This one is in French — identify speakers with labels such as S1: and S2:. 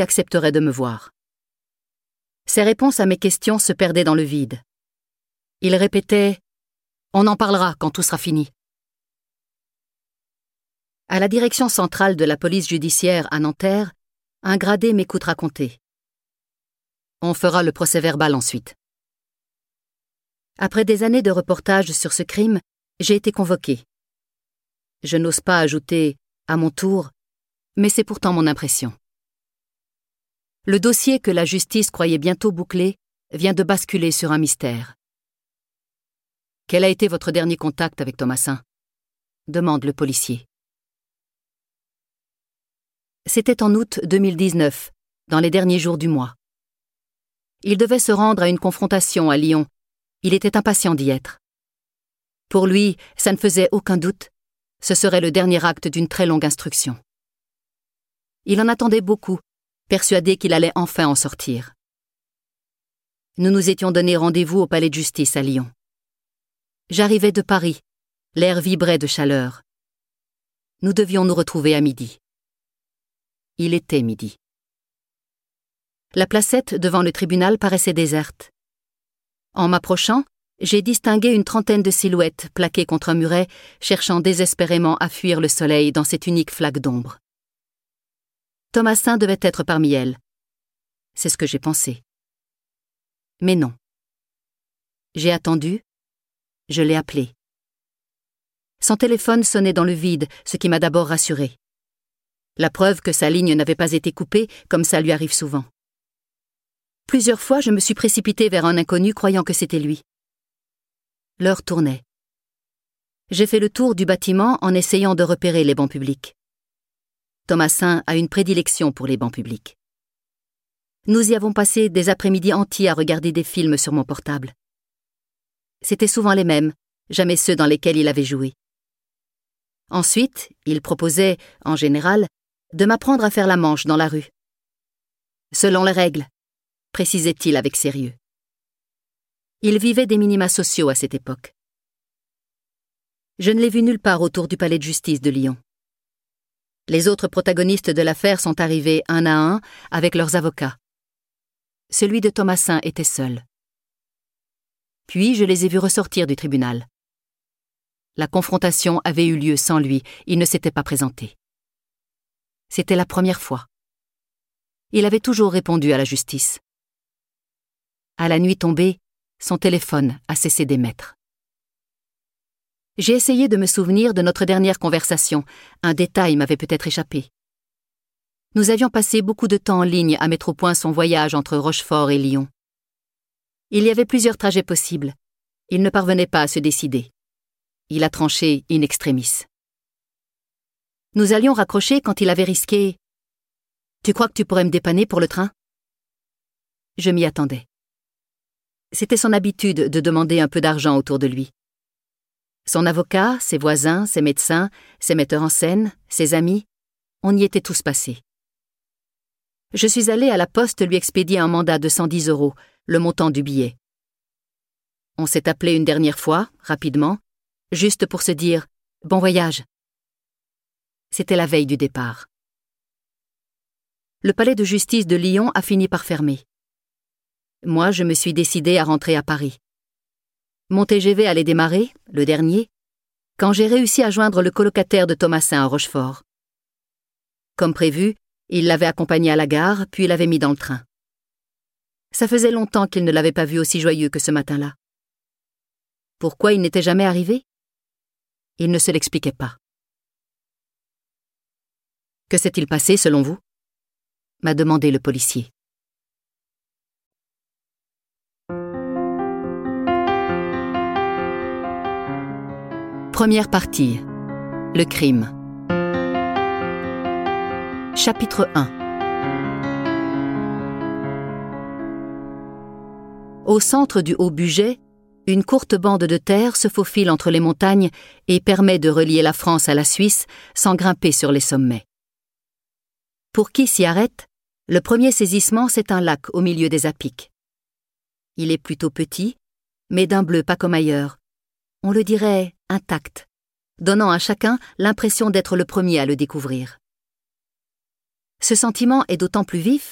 S1: accepterait de me voir. Ses réponses à mes questions se perdaient dans le vide. Il répétait « On en parlera quand tout sera fini ». À la direction centrale de la police judiciaire à Nanterre, un gradé m'écoute raconter. On fera le procès-verbal ensuite. Après des années de reportages sur ce crime, j'ai été convoqué. Je n'ose pas ajouter « à mon tour », mais c'est pourtant mon impression. Le dossier que la justice croyait bientôt bouclé vient de basculer sur un mystère. « Quel a été votre dernier contact avec Thomassin ?» demande le policier. C'était en août 2019, dans les derniers jours du mois. Il devait se rendre à une confrontation à Lyon. Il était impatient d'y être. Pour lui, ça ne faisait aucun doute. Ce serait le dernier acte d'une très longue instruction. Il en attendait beaucoup, persuadé qu'il allait enfin en sortir. Nous nous étions donné rendez-vous au palais de justice à Lyon. J'arrivais de Paris. L'air vibrait de chaleur. Nous devions nous retrouver à midi. Il était midi. La placette devant le tribunal paraissait déserte. En m'approchant, j'ai distingué une trentaine de silhouettes plaquées contre un muret, cherchant désespérément à fuir le soleil dans cette unique flaque d'ombre. Thomassin devait être parmi elles. C'est ce que j'ai pensé. Mais non. J'ai attendu, je l'ai appelé. Son téléphone sonnait dans le vide, ce qui m'a d'abord rassurée. La preuve que sa ligne n'avait pas été coupée, comme ça lui arrive souvent. Plusieurs fois, je me suis précipitée vers un inconnu croyant que c'était lui. L'heure tournait. J'ai fait le tour du bâtiment en essayant de repérer les bancs publics. Thomassin a une prédilection pour les bancs publics. Nous y avons passé des après-midi entiers à regarder des films sur mon portable. C'étaient souvent les mêmes, jamais ceux dans lesquels il avait joué. Ensuite, il proposait, en général, de m'apprendre à faire la manche dans la rue. Selon les règles, précisait-il avec sérieux. Il vivait des minima sociaux à cette époque. Je ne l'ai vu nulle part autour du palais de justice de Lyon. Les autres protagonistes de l'affaire sont arrivés un à un avec leurs avocats. Celui de Thomassin était seul. Puis je les ai vus ressortir du tribunal. La confrontation avait eu lieu sans lui, il ne s'était pas présenté. C'était la première fois. Il avait toujours répondu à la justice. À la nuit tombée, son téléphone a cessé d'émettre. J'ai essayé de me souvenir de notre dernière conversation. Un détail m'avait peut-être échappé. Nous avions passé beaucoup de temps en ligne à mettre au point son voyage entre Rochefort et Lyon. Il y avait plusieurs trajets possibles. Il ne parvenait pas à se décider. Il a tranché in extremis. Nous allions raccrocher quand il avait risqué « Tu crois que tu pourrais me dépanner pour le train ?» Je m'y attendais. C'était son habitude de demander un peu d'argent autour de lui. Son avocat, ses voisins, ses médecins, ses metteurs en scène, ses amis, on y était tous passés. Je suis allée à la poste lui expédier un mandat de 110 €, le montant du billet. On s'est appelé une dernière fois, rapidement, juste pour se dire « Bon voyage ». C'était la veille du départ. Le palais de justice de Lyon a fini par fermer. Moi, je me suis décidée à rentrer à Paris. Mon TGV allait démarrer, le dernier, quand j'ai réussi à joindre le colocataire de Thomassin à Rochefort. Comme prévu, il l'avait accompagné à la gare, puis l'avait mis dans le train. Ça faisait longtemps qu'il ne l'avait pas vu aussi joyeux que ce matin-là. Pourquoi il n'était jamais arrivé ? Il ne se l'expliquait pas. « Que s'est-il passé, selon vous ?» m'a demandé le policier. Première partie. Le crime. Chapitre 1. Au centre du Haut-Bugey, une courte bande de terre se faufile entre les montagnes et permet de relier la France à la Suisse sans grimper sur les sommets. Pour qui s'y arrête, le premier saisissement, c'est un lac au milieu des apics. Il est plutôt petit, mais d'un bleu pas comme ailleurs. On le dirait intact, donnant à chacun l'impression d'être le premier à le découvrir. Ce sentiment est d'autant plus vif